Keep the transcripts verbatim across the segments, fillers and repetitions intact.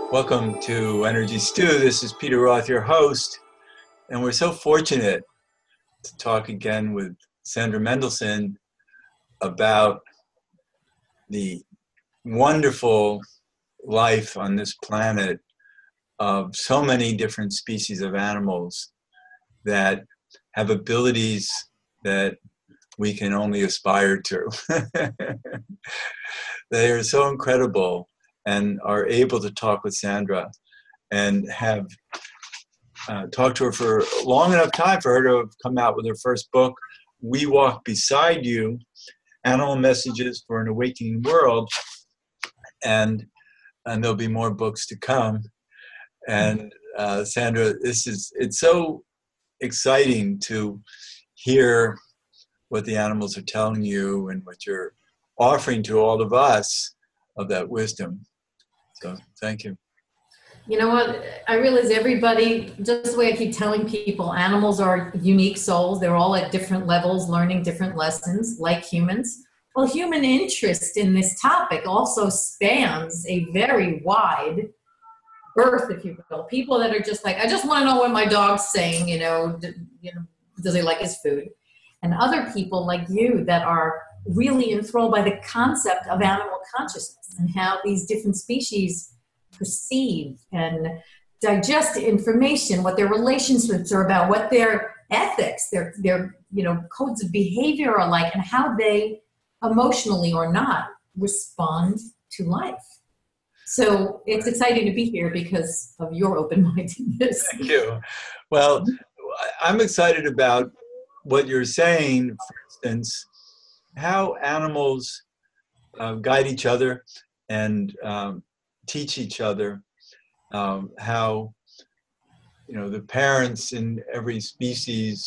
Welcome to Energy Stew. This is Peter Roth, your host, and we're so fortunate to talk again with Sandra Mendelsohn about the wonderful life on this planet of so many different species of animals that have abilities that we can only aspire to. They are so incredible and are able to talk with Sandra and have uh, talked to her for a long enough time for her to have come out with her first book, We Walk Beside You, Animal Messages for an Awakening World. And, and there'll be more books to come. And uh, Sandra, this is, it's so exciting to hear what the animals are telling you and what you're offering to all of us of that wisdom. So thank you. You know what? I realize everybody, just the way I keep telling people, animals are unique souls. They're all at different levels, learning different lessons, like humans. Well, human interest in this topic also spans a very wide berth, if you will. People that are just like, I just want to know what my dog's saying, you know, d- you know, does he like his food? And other people like you that are really enthralled by the concept of animal consciousness and how these different species perceive and digest information, what their relationships are about, what their ethics, their, their you know, codes of behavior are like, and how they emotionally or not respond to life. So it's exciting to be here because of your open-mindedness. Thank you. Well, I'm excited about what you're saying, for instance, how animals uh, guide each other and um, teach each other, um, how, you know, the parents in every species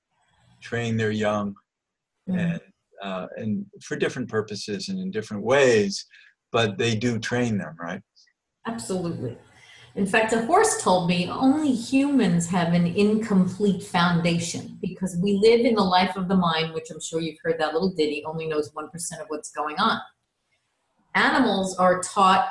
train their young mm-hmm. and, uh, and for different purposes and in different ways, but they do train them, right? Absolutely. In fact, a horse told me only humans have an incomplete foundation because we live in the life of the mind, which I'm sure you've heard that little ditty, only knows one percent of what's going on. Animals are taught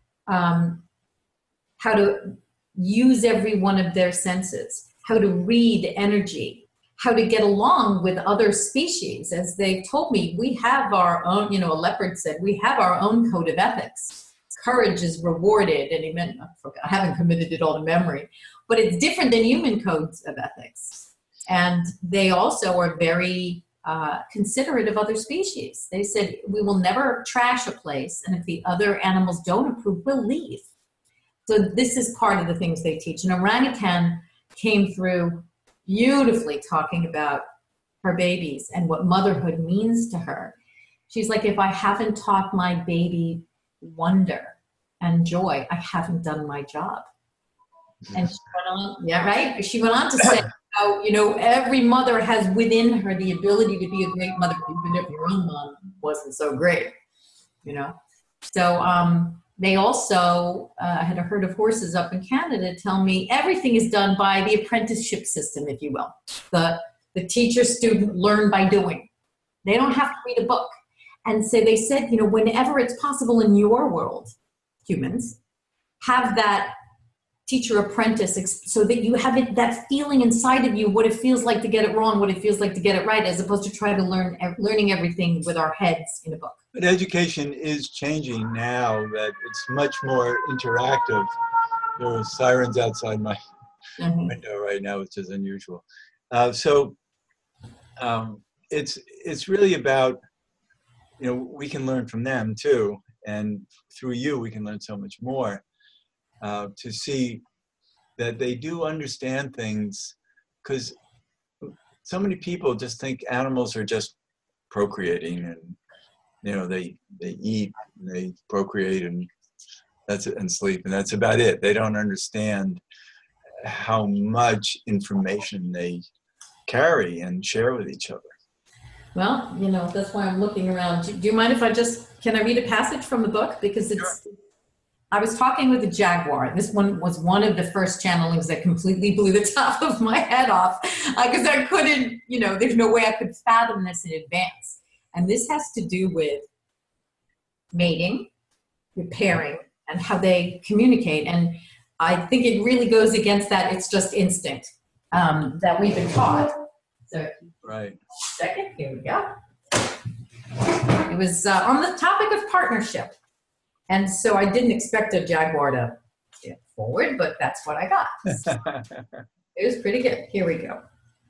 um, how to use every one of their senses, how to read energy, how to get along with other species. As they've told me, we have our own, you know, a leopard said, we have our own code of ethics. Courage is rewarded, and he meant, I forgot, I haven't committed it all to memory, but it's different than human codes of ethics. And they also are very uh, considerate of other species. They said, we will never trash a place, and if the other animals don't approve, we'll leave. So this is part of the things they teach. An orangutan came through beautifully talking about her babies and what motherhood means to her. She's like, if I haven't taught my baby wonder and joy, I haven't done my job. And she went on, yeah, right? She went on to say how, you know, every mother has within her the ability to be a great mother, even if your own mom wasn't so great, you know? So um, they also uh, had a herd of horses up in Canada tell me everything is done by the apprenticeship system, if you will. The, the teacher student learn by doing. They don't have to read a book. And so they said, you know, whenever it's possible in your world, humans, have that teacher apprentice so that you have it, that feeling inside of you, what it feels like to get it wrong, what it feels like to get it right, as opposed to try to learn learning everything with our heads in a book. But education is changing now that it's much more interactive. There are sirens outside my mm-hmm. window right now, which is unusual. Uh, so um, it's it's really about, you know, we can learn from them too, and through you we can learn so much more, uh, to see that they do understand things, because so many people just think animals are just procreating, and you know, they they eat, and they procreate, and that's it, and sleep, and that's about it. They don't understand how much information they carry and share with each other. Well, you know, that's why I'm looking around. Do, do you mind if I just, can I read a passage from the book? Because it's, sure. I was talking with a jaguar. This one was one of the first channelings that completely blew the top of my head off, because uh, I couldn't, you know, there's no way I could fathom this in advance. And this has to do with mating, repairing, and how they communicate. And I think it really goes against that. It's just instinct um, that we've been taught. So, right. Second, here we go. It was uh, on the topic of partnership. And so I didn't expect a jaguar to get forward, but that's what I got. So it was pretty good. Here we go.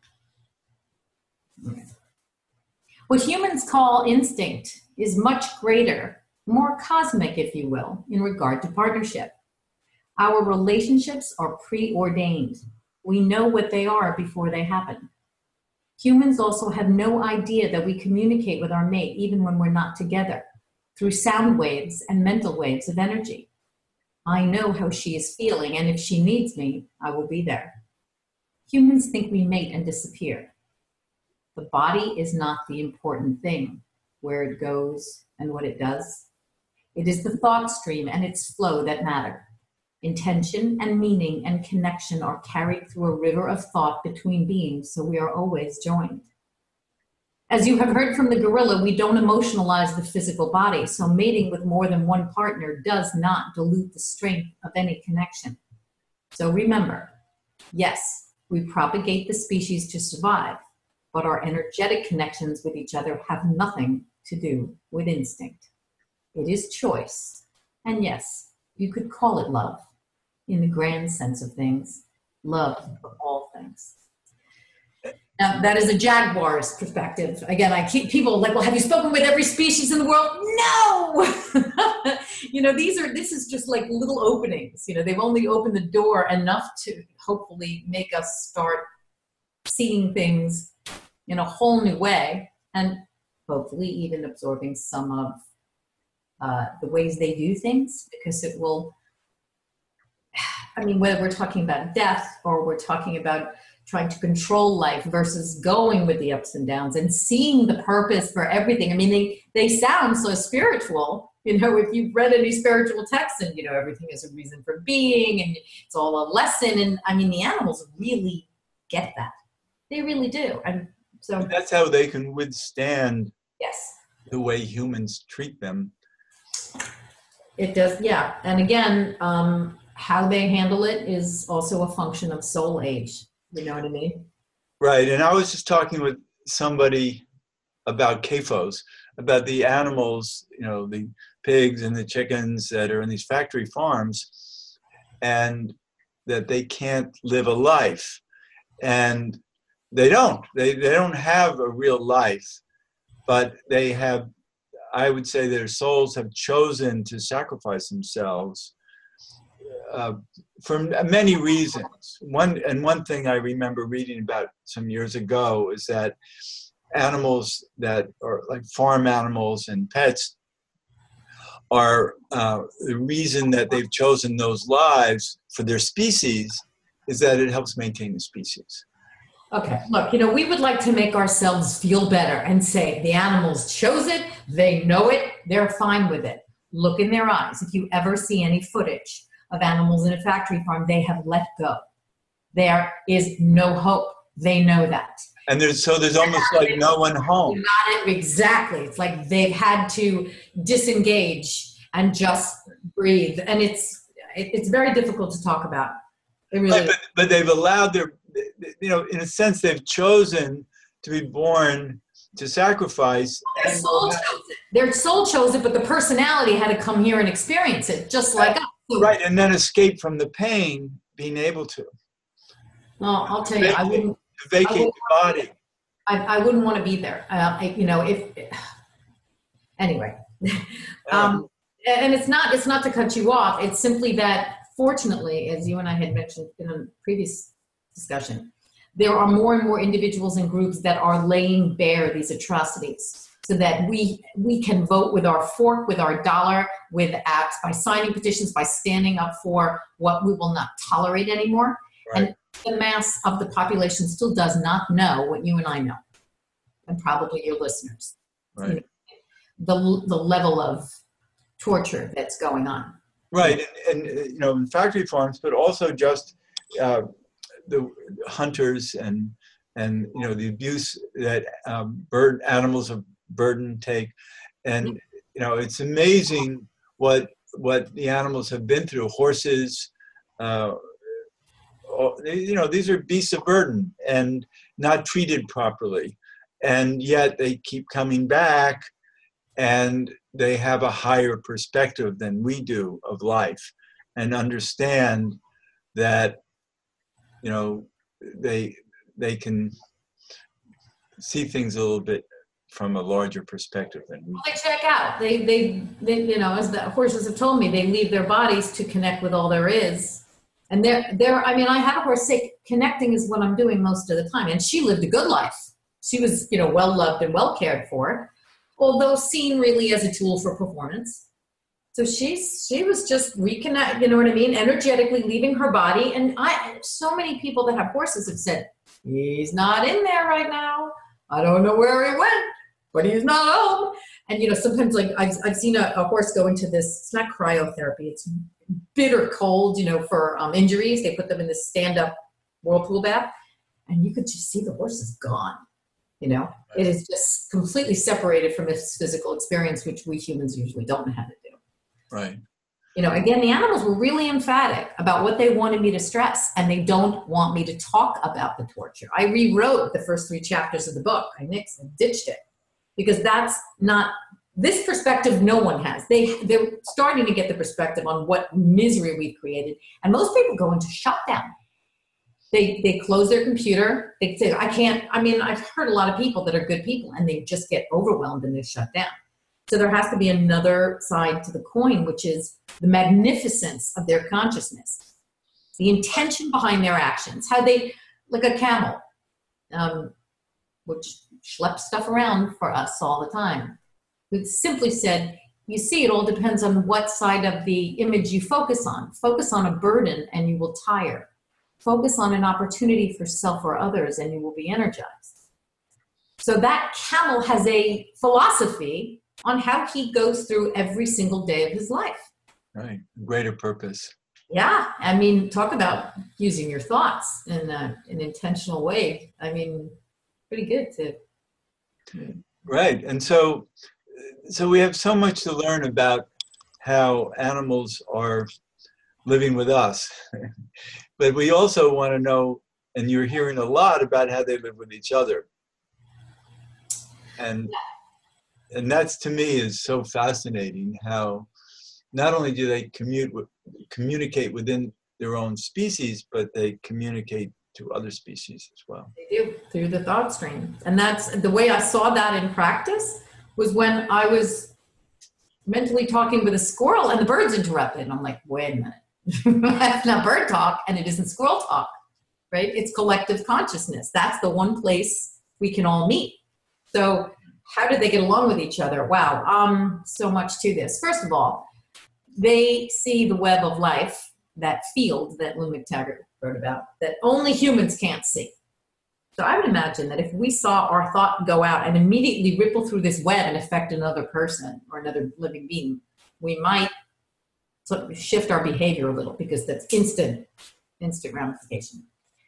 What humans call instinct is much greater, more cosmic, if you will, in regard to partnership. Our relationships are preordained. We know what they are before they happen. Humans also have no idea that we communicate with our mate even when we're not together, through sound waves and mental waves of energy. I know how she is feeling, and if she needs me, I will be there. Humans think we mate and disappear. The body is not the important thing, where it goes and what it does. It is the thought stream and its flow that matter. Intention and meaning and connection are carried through a river of thought between beings, so we are always joined. As you have heard from the gorilla, we don't emotionalize the physical body, so mating with more than one partner does not dilute the strength of any connection. So remember, yes, we propagate the species to survive, but our energetic connections with each other have nothing to do with instinct. It is choice, and yes, you could call it love. In the grand sense of things, love of all things. Now, that is a jaguar's perspective. Again, I keep people like, well, have you spoken with every species in the world? No! You know, these are, this is just like little openings. You know, they've only opened the door enough to hopefully make us start seeing things in a whole new way, and hopefully even absorbing some of uh, the ways they do things, because it will, I mean, whether we're talking about death or we're talking about trying to control life versus going with the ups and downs and seeing the purpose for everything. I mean, they, they sound so spiritual. You know, if you've read any spiritual texts, and, you know, everything is a reason for being and it's all a lesson. And I mean, the animals really get that. They really do. And so and that's how they can withstand yes, the way humans treat them. It does. Yeah. And again, um, how they handle it is also a function of soul age. You know what I mean? Right. And I was just talking with somebody about C A F Os, about the animals, you know, the pigs and the chickens that are in these factory farms, and that they can't live a life. And they don't. They, they don't have a real life, but they have, I would say their souls have chosen to sacrifice themselves uh, for many reasons. One, and one thing I remember reading about some years ago is that animals that are like farm animals and pets are uh, the reason that they've chosen those lives for their species is that it helps maintain the species. Okay, look, you know, we would like to make ourselves feel better and say the animals chose it, they know it, they're fine with it. Look in their eyes. If you ever see any footage of animals in a factory farm, they have let go. There is no hope. They know that. And there's so there's almost like no one home. Not it, exactly. It's like they've had to disengage and just breathe. And it's it, it's very difficult to talk about. It really right, but, but they've allowed their, you know, in a sense, they've chosen to be born to sacrifice. Their soul chose it. Their soul chose it, but the personality had to come here and experience it, just like us. Right, and then escape from the pain, being able to. No, I'll tell you, I wouldn't. To vacate I wouldn't, the body. I, I wouldn't want to be there. Uh, I, you know, if anyway, um, and it's not. It's not to cut you off. It's simply that, fortunately, as you and I had mentioned in a previous discussion, there are more and more individuals and groups that are laying bare these atrocities, so that we we can vote with our fork, with our dollar, with acts, by signing petitions, by standing up for what we will not tolerate anymore. Right. And the mass of the population still does not know what you and I know, and probably your listeners. Right. You know, the the level of torture that's going on. Right, and, and you know, in factory farms, but also just uh, the hunters and and you know the abuse that um, bird animals of burden take, and you know it's amazing what what the animals have been through. Horses, uh, you know, these are beasts of burden and not treated properly. And yet they keep coming back, and they have a higher perspective than we do of life, and understand that, you know, they they can see things a little bit from a larger perspective than we. Well, they check out. They, they, they, you know, as the horses have told me, they leave their bodies to connect with all there is. And they're, they're, I mean, I had a horse say connecting is what I'm doing most of the time. And she lived a good life. She was, you know, well loved and well cared for, although seen really as a tool for performance. So she's, she was just reconnect, you know what I mean? Energetically leaving her body. And I, so many people that have horses have said, he's not in there right now. I don't know where he went, but he's not home. And, you know, sometimes like I've, I've seen a, a horse go into this, it's not cryotherapy, it's bitter cold, you know, for um, injuries. They put them in this stand-up whirlpool bath, and you could just see the horse is gone. You know, it is just completely separated from its physical experience, which we humans usually don't know how to do. Right. You know, again, the animals were really emphatic about what they wanted me to stress, and they don't want me to talk about the torture. I rewrote the first three chapters of the book. I nixed and ditched it because that's not, this perspective no one has. They, they're starting to get the perspective on what misery we've created, and most people go into shutdown. They, they close their computer. They say, I can't, I mean, I've heard a lot of people that are good people, and they just get overwhelmed and they shut down. So there has to be another side to the coin, which is the magnificence of their consciousness, the intention behind their actions, how they, like a camel, um, which schleps stuff around for us all the time. It simply said, you see, it all depends on what side of the image you focus on. Focus on a burden and you will tire. Focus on an opportunity for self or others and you will be energized. So that camel has a philosophy on how he goes through every single day of his life. Right. Greater purpose. Yeah. I mean, talk about using your thoughts in a, an intentional way. I mean, pretty good to. Right. And so, so we have so much to learn about how animals are living with us. But we also want to know, and you're hearing a lot about how they live with each other. And and that's, to me, is so fascinating, how not only do they commute with, communicate within their own species, but they communicate to other species as well. They do, through the thought stream. And that's the way I saw that in practice, was when I was mentally talking with a squirrel and the birds interrupted. And I'm like, wait a minute, that's not bird talk and it isn't squirrel talk, right? It's collective consciousness. That's the one place we can all meet. So how did they get along with each other? Wow, um, so much to this. First of all, they see the web of life, that field that Lou McTaggart wrote about, that only humans can't see. So I would imagine that if we saw our thought go out and immediately ripple through this web and affect another person or another living being, we might sort of shift our behavior a little, because that's instant, instant ramification.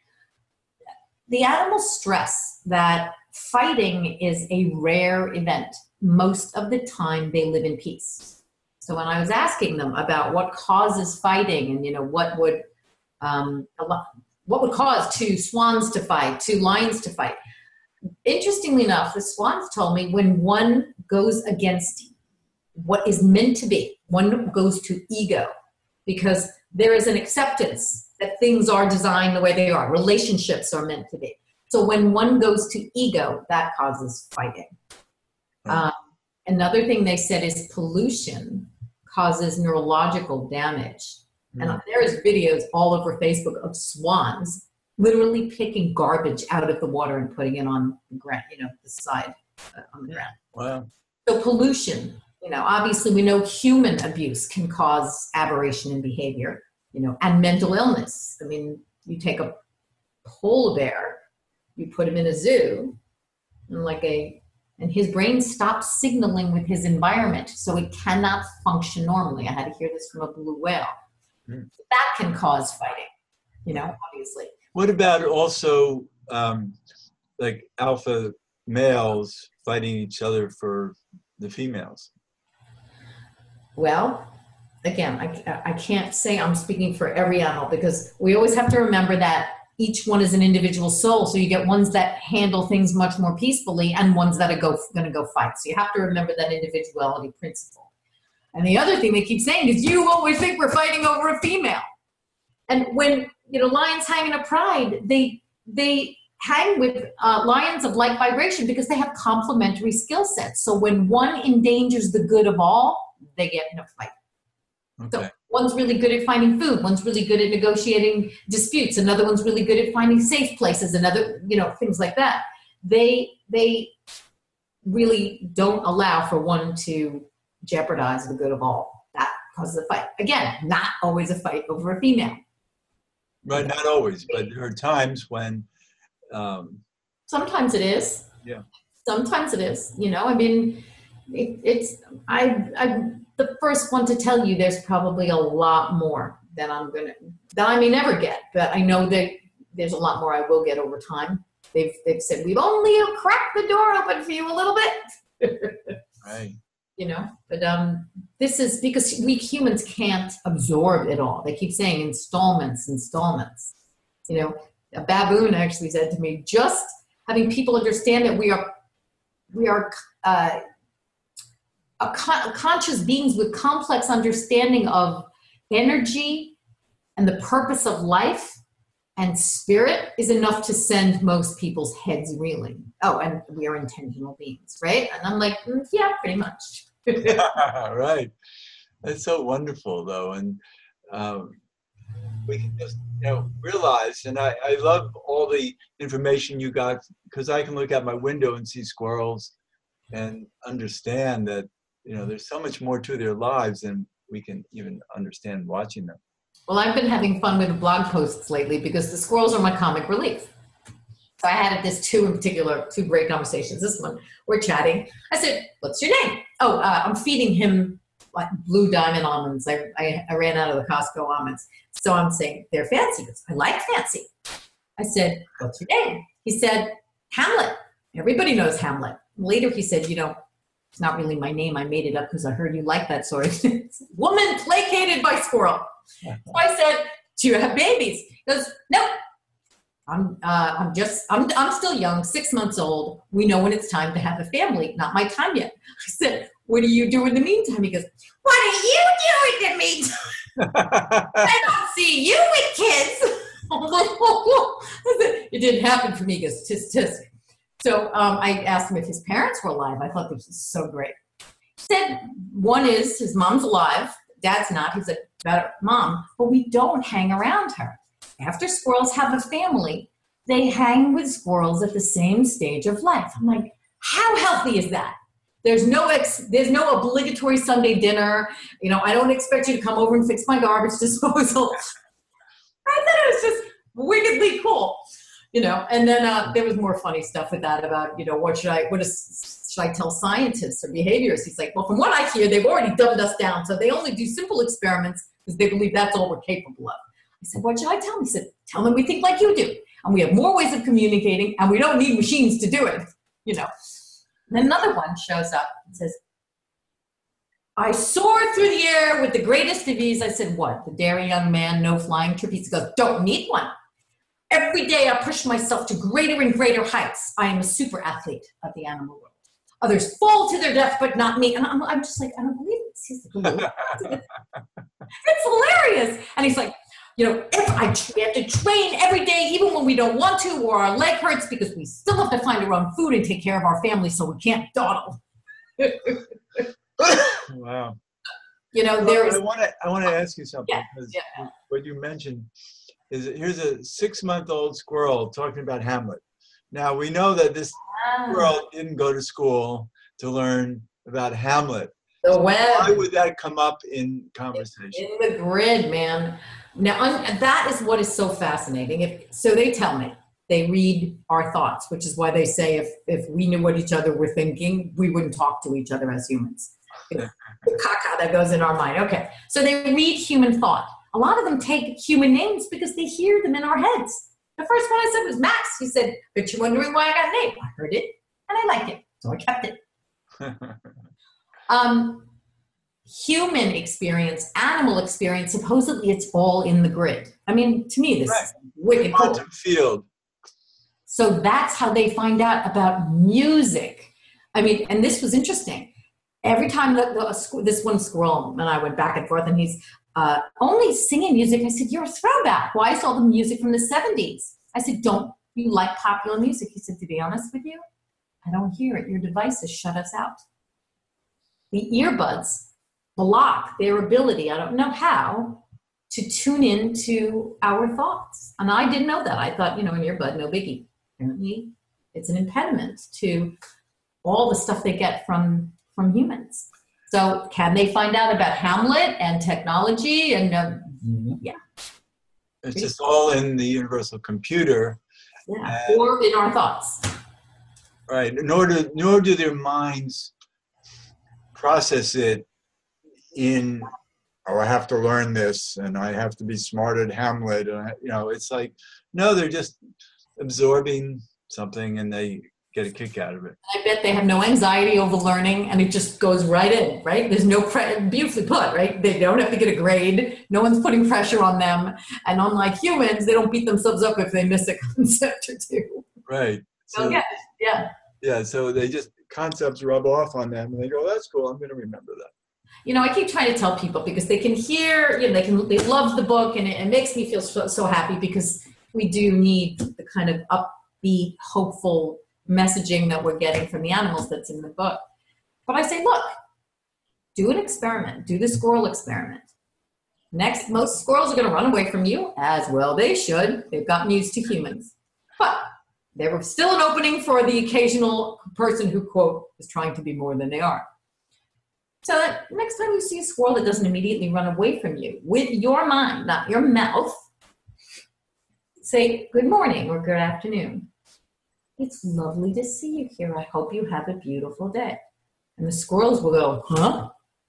The animals stress that fighting is a rare event. Most of the time they live in peace. So when I was asking them about what causes fighting and, you know, what would, um, a lot, what would cause two swans to fight, two lions to fight? Interestingly enough, the swans told me when one goes against what is meant to be, one goes to ego, because there is an acceptance that things are designed the way they are. Relationships are meant to be. So when one goes to ego, that causes fighting. Um, another thing they said is pollution causes neurological damage. Mm. And there's videos all over Facebook of swans literally picking garbage out of the water and putting it on the ground, you know, the side uh, on the ground. Wow. So pollution, you know, obviously we know human abuse can cause aberration in behavior, you know, and mental illness. I mean, you take a polar bear, you put him in a zoo, and like a, and his brain stops signaling with his environment, so it cannot function normally. I had to hear this from a blue whale. Mm. That can cause fighting, you know, obviously. What about also um, like alpha males fighting each other for the females? Well, again, I, I can't say I'm speaking for every animal, because we always have to remember that each one is an individual soul. So you get ones that handle things much more peacefully and ones that are go, going to go fight. So you have to remember that individuality principle. And the other thing they keep saying is, you always think we're fighting over a female. And when, you know, lions hang in a pride, they, they hang with uh, lions of like vibration because they have complementary skill sets. So when one endangers the good of all, they get in a fight. Okay. So one's really good at finding food. One's really good at negotiating disputes. Another one's really good at finding safe places. Another, you know, things like that. They, they really don't allow for one to jeopardize the good of all. That causes a fight. Again, not always a fight over a female. Right, not always, but there are times when... Um, Sometimes it is. Yeah. Sometimes it is. You know, I mean, it, it's, I, I'm the first one to tell you there's probably a lot more than I'm going to, that I may never get, but I know that there's a lot more I will get over time. They've, they've said, we've only cracked the door open for you a little bit. Right. You know, but um, this is because we humans can't absorb it all. They keep saying installments, installments. You know, a baboon actually said to me, just having people understand that we are, we are uh, a con- conscious beings with complex understanding of energy and the purpose of life and spirit is enough to send most people's heads reeling. Oh, and we are intentional beings, right? And I'm like, mm, yeah, pretty much. Right. That's so wonderful, though. And um, we can just, you know, realize, and I, I love all the information you got, because I can look out my window and see squirrels and understand that, you know, there's so much more to their lives than we can even understand watching them. Well, I've been having fun with blog posts lately because the squirrels are my comic relief. So I had this two in particular, two great conversations. This one, we're chatting. I said, what's your name? Oh, uh, I'm feeding him like blue diamond almonds. I, I, I ran out of the Costco almonds. So I'm saying, they're fancy. He goes, I like fancy. I said, what's your name? He said, Hamlet. Everybody knows Hamlet. Later he said, you know, it's not really my name. I made it up because I heard you like that sort of thing. Woman placated by squirrel. So I said, do you have babies? He goes, nope. I'm, uh, I'm just, I'm, I'm still young, six months old. We know when it's time to have a family. Not my time yet. I said, what do you do in the meantime? He goes, what are you doing in the meantime? I don't see you with kids. I said, it didn't happen for me. He goes, tisk, tisk. So um, I asked him if his parents were alive. I thought this was so great. He said, one is, his mom's alive. Dad's not. He's a better mom. But we don't hang around her. After squirrels have a family, they hang with squirrels at the same stage of life. I'm like, how healthy is that? There's no ex, there's no obligatory Sunday dinner. You know, I don't expect you to come over and fix my garbage disposal. I thought it was just wickedly cool, you know. And then uh, there was more funny stuff with that about, you know, what should I, what is, should I tell scientists or behaviorists? He's like, well, from what I hear, they've already dumbed us down, so they only do simple experiments because they believe that's all we're capable of. I said, what should I tell them? He said, tell them we think like you do. And we have more ways of communicating, and we don't need machines to do it, you know. And then another one shows up and says, I soared through the air with the greatest of ease. I said, what? The daring young man, no flying trapeze. He goes, don't need one. Every day I push myself to greater and greater heights. I am a super athlete of the animal world. Others fall to their death, but not me. And I'm, I'm just like, I don't believe this. He's like, it's hilarious. And he's like, you know, if I we have to train every day, even when we don't want to, or our leg hurts, because we still have to find our own food and take care of our family, so we can't dawdle. Wow. You know, well, there is. I want to. I want to ask you something, yeah, because yeah. what you mentioned is that here's a six-month-old squirrel talking about Hamlet. Now we know that this ah. squirrel didn't go to school to learn about Hamlet. The web. Why would that come up in conversation? In the grid, man. Now, un- that is what is so fascinating. If, so they tell me, they read our thoughts, which is why they say if, if we knew what each other were thinking, we wouldn't talk to each other as humans. The caca that goes in our mind. Okay, so they read human thought. A lot of them take human names because they hear them in our heads. The first one I said was Max. He said, but you're wondering why I got a name. I heard it, and I liked it, so I kept it. Um, human experience, animal experience, supposedly it's all in the grid. I mean, to me, this Right. is wicked cool. Quantum field. So that's how they find out about music. I mean, and this was interesting. Every time the, the, this one squirrel and I went back and forth, and he's uh, only singing music. I said, "You're a throwback. Why is all the music from the seventies?" I said, "Don't you like popular music?" He said, "To be honest with you, I don't hear it. Your devices shut us out." The earbuds block their ability, I don't know how, to tune in to our thoughts. And I didn't know that. I thought, you know, an earbud, no biggie. Apparently, it's an impediment to all the stuff they get from, from humans. So can they find out about Hamlet and technology? And uh, Mm-hmm. yeah. It's just all in the universal computer. Yeah, And, or in our thoughts. right. Nor do, nor do their minds process it in, oh, I have to learn this and I have to be smart at Hamlet. And I, you know, it's like, no, they're just absorbing something and they get a kick out of it. I bet they have no anxiety over learning, and it just goes right in, right? There's no pre- beautifully put, right? They don't have to get a grade. No one's putting pressure on them. And unlike humans, they don't beat themselves up if they miss a concept or two. Right. So, Okay. Yeah. yeah. So they just, concepts rub off on them and they go, that's cool. I'm going to remember that. You know, I keep trying to tell people, because they can hear, you know, they can, they love the book, and it, it makes me feel so, so happy, because we do need the kind of upbeat, hopeful messaging that we're getting from the animals that's in the book. But I say, look, do an experiment. Do the squirrel experiment. Next, most squirrels are going to run away from you, as well they should. They've gotten used to humans. But there was still an opening for the occasional person who, quote, is trying to be more than they are. So that next time you see a squirrel that doesn't immediately run away from you, with your mind, not your mouth, say good morning or good afternoon. It's lovely to see you here. I hope you have a beautiful day. And the squirrels will go, huh?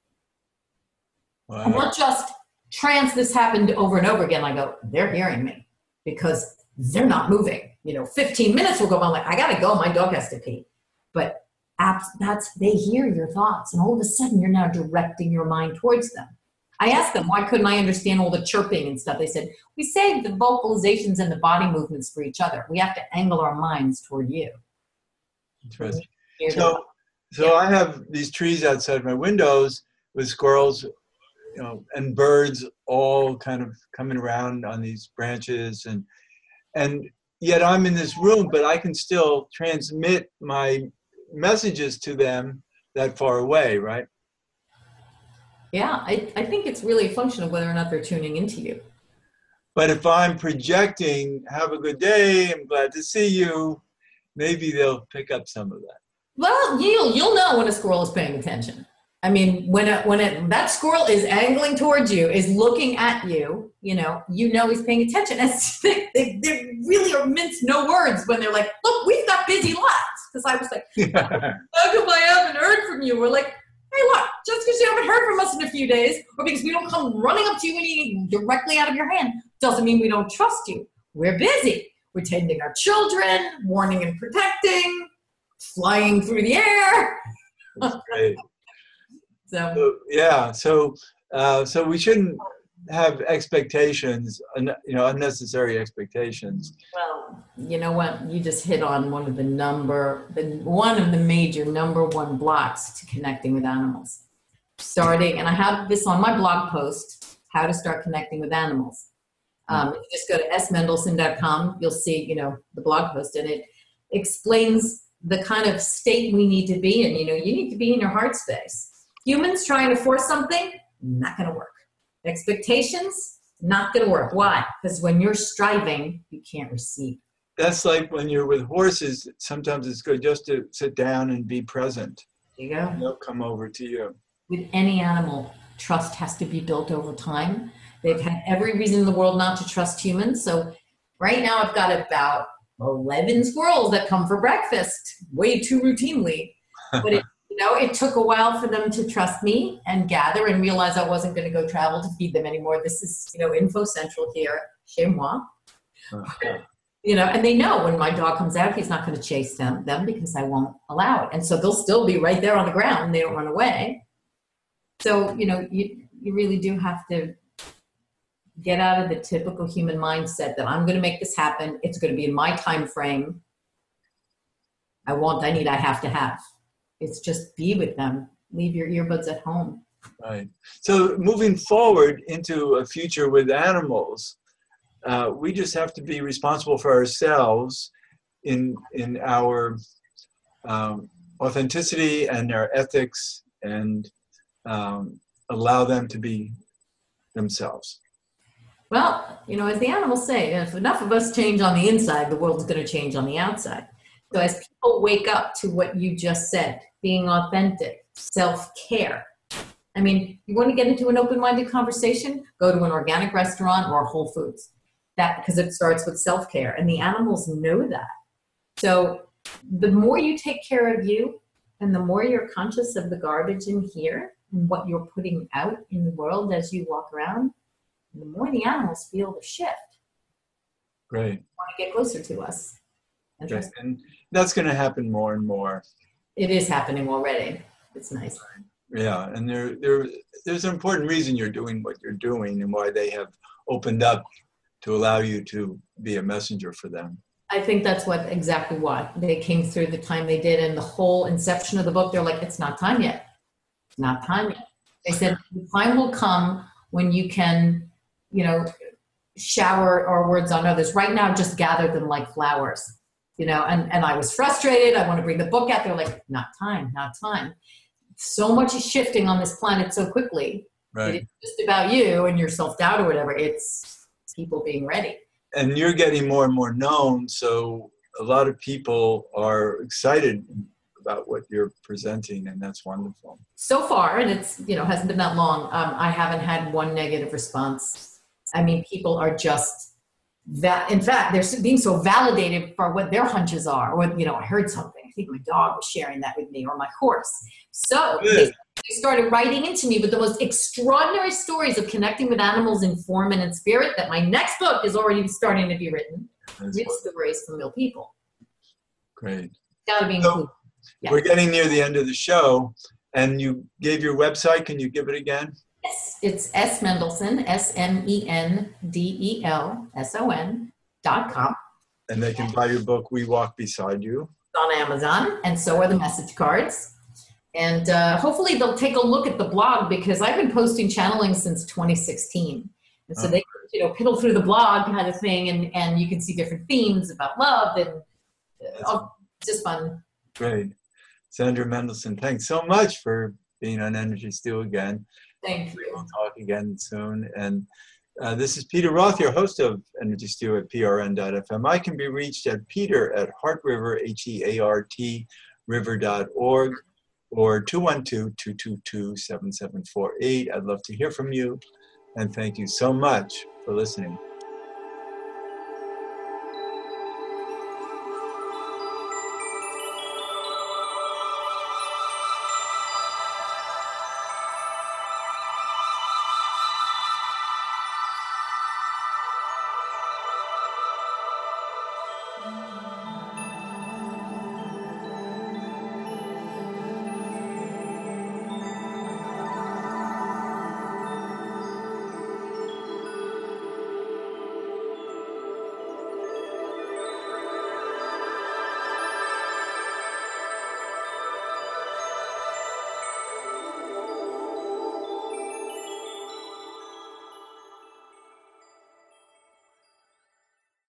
Wow. And not just trance, this happened over and over again. I go, they're hearing me, because they're not moving. You know, fifteen minutes will go by. I'm like, I gotta go. My dog has to pee. But that's, they hear your thoughts, and all of a sudden you're now directing your mind towards them. I asked them, why couldn't I understand all the chirping and stuff? They said, we save the vocalizations and the body movements for each other. We have to angle our minds toward you. Interesting. So, so yeah. I have these trees outside my windows with squirrels, you know, and birds all kind of coming around on these branches, and and yet I'm in this room, but I can still transmit my messages to them that far away, right? Yeah, I, I think it's really a function of whether or not they're tuning into you. But if I'm projecting, have a good day, I'm glad to see you, maybe they'll pick up some of that. Well, you'll, you'll know when a squirrel is paying attention. I mean, when a, when it, that squirrel is angling towards you, is looking at you, you know, you know he's paying attention. It's, they, they, they really are mince no words when they're like, look, we've got busy lives. Because I was like, how come I haven't heard from you? We're like, hey, look, just because you haven't heard from us in a few days, or because we don't come running up to you and eating directly out of your hand, doesn't mean we don't trust you. We're busy. We're tending our children, warning and protecting, flying through the air. That's great. So, so yeah, so uh, so we shouldn't have expectations, you know, unnecessary expectations. Well, you know what? You just hit on one of the number, the one of the major number one blocks to connecting with animals. Starting, and I have this on my blog post, how to start connecting with animals. Um, if you just go to s mendelsohn dot com, you'll see, you know, the blog post, and it explains the kind of state we need to be in. You know, you need to be in your heart space. Humans trying to force something, not going to work. Expectations, not going to work. Why? Because when you're striving, you can't receive. That's like when you're with horses, sometimes it's good just to sit down and be present. There you go. And they'll come over to you. With any animal, trust has to be built over time. They've had every reason in the world not to trust humans. So right now I've got about eleven squirrels that come for breakfast way too routinely. But it, you know, it took a while for them to trust me and gather and realize I wasn't going to go travel to feed them anymore. This is, you know, Info Central here, chez moi. Okay. You know, and they know when my dog comes out, he's not going to chase them, them because I won't allow it. And so they'll still be right there on the ground. They don't run away. So, you know, you, you really do have to get out of the typical human mindset that I'm going to make this happen. It's going to be in my time frame. I want, I need, I have to have. It's just be with them. Leave your earbuds at home. Right. So moving forward into a future with animals, uh, we just have to be responsible for ourselves in in our um, authenticity and our ethics, and um, allow them to be themselves. Well, you know, as the animals say, if enough of us change on the inside, the world's going to change on the outside. So as people wake up to what you just said, being authentic, self-care. I mean, you want to get into an open-minded conversation, go to an organic restaurant or Whole Foods. That, because it starts with self-care, and the animals know that. So the more you take care of you, and the more you're conscious of the garbage in here and what you're putting out in the world as you walk around, the more the animals feel the shift. Great. They want to get closer to us. Okay. And that's going to happen more and more. It is happening already. It's nice. Yeah, and there, there, there's an important reason you're doing what you're doing, and why they have opened up to allow you to be a messenger for them. I think that's what exactly why they came through the time they did, and the whole inception of the book. They're like, it's not time yet. It's not time yet. They said the time will come when you can, you know, shower our words on others. Right now, just gather them like flowers, you know. And and I was frustrated. I want to bring the book out. They're like, not time, not time. So much is shifting on this planet so quickly. Right. It's just about you and your self-doubt or whatever. It's people being ready. And you're getting more and more known, so a lot of people are excited about what you're presenting, and that's wonderful. So far, and it's, you know, hasn't been that long, um, I haven't had one negative response. I mean, people are just that. In fact, they're being so validated for what their hunches are. Or, you know, I heard something. I think my dog was sharing that with me, or my horse. So they, they started writing into me with the most extraordinary stories of connecting with animals in form and in spirit, that my next book is already starting to be written. That's with stories from real people. Great. Got to be so, included. Yeah. We're getting near the end of the show, and you gave your website. Can you give it again? Yes, it's S. Mendelson, S M E N D E L S O N dot com. And they can buy your book, We Walk Beside You. It's on Amazon, and so are the message cards. And uh, hopefully they'll take a look at the blog, because I've been posting channeling since twenty sixteen. And so oh. they, you know, piddle through the blog kind of thing, and, and you can see different themes about love, and uh, oh, it's just fun. Great. Sandra Mendelson, thanks so much for being on Energy Stew again. Thank you. We'll talk again soon. And uh, this is Peter Roth, your host of Energy Stew at P R N dot F M. I can be reached at peter at heartriver, H E A R T, river dot org, or two one two, two two two, seven seven four eight. I'd love to hear from you. And thank you so much for listening.